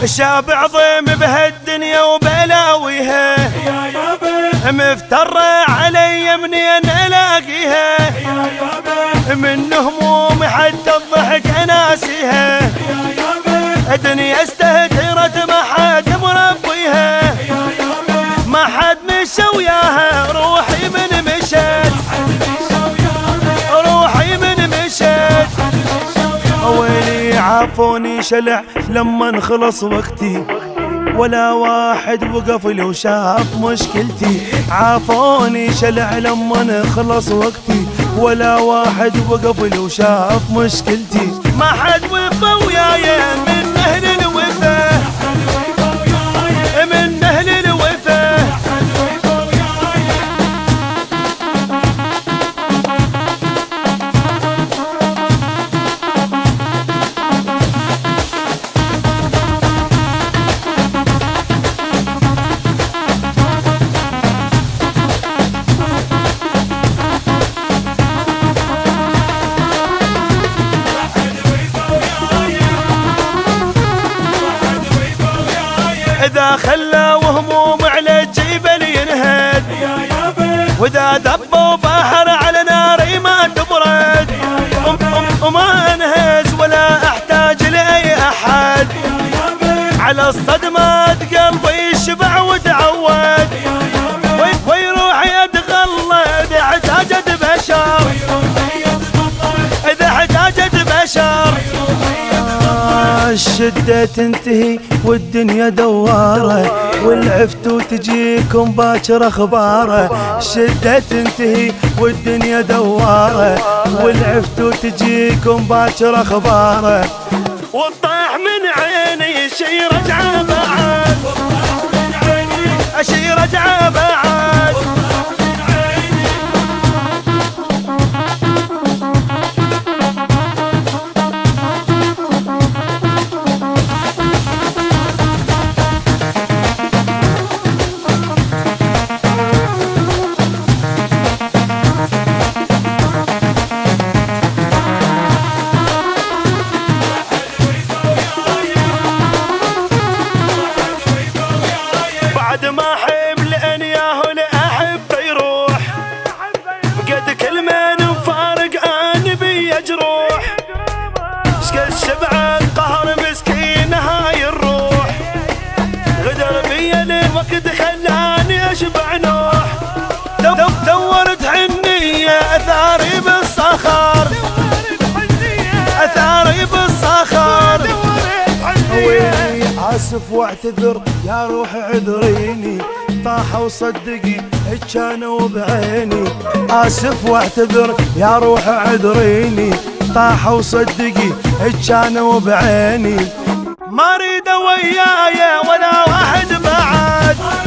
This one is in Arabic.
الشاب عظيم بهالدنيا وبلاويها، مفترة علي منين الاقيها، من همومي حتى الضحك اناسيها، الدنيا استهترت ما حد مربيها، ما حد مشى وياها روحي من مشت، روحي من مشت. ويلي عافوني شلع لما خلص وقتي، ولا واحد وقف لي وشاف مشكلتي. عافوني شلع لما خلص وقتي، ولا واحد وقف لي وشاف مشكلتي. ما حد وقف وياي من اهل الوفا، من اهل الوفا. إذا خلى وهموم على الجبل ينهد، وإذا دبوا بحر على ناري ما تبرد، وما انهز ولا احتاج لأي أحد، على الصدمات قلبي يشبع وتعود، ويروح يتغلى إذا احتاجت بشر، إذا احتاجت بشر. الشدة تنتهي والدنيا دوارة، والعفت وتجيكم باكر اخباره. الشدة تنتهي والدنيا دوارة، والعفت وتجيكم باكر اخباره. والطاح من عيني شي رجعه بعد، شي رجعه بعد. بعد ما حمل ان ياهو لاحب يروح، قد كل ما نفارق انا بي جروح. شقد شبع القهر مسكين هاي الروح، غدر بي الوقت خلاني اشبع نوح. دورت حنية اثاري بالصخر، اثاري بالصخر. آسف واعتذر يا روح عذريني، طاح وصدقي كانوا بعيني. آسف واعتذر يا روح عذريني، طاح وصدقي كانوا بعيني. ما اريد وياي ولا واحد بعد،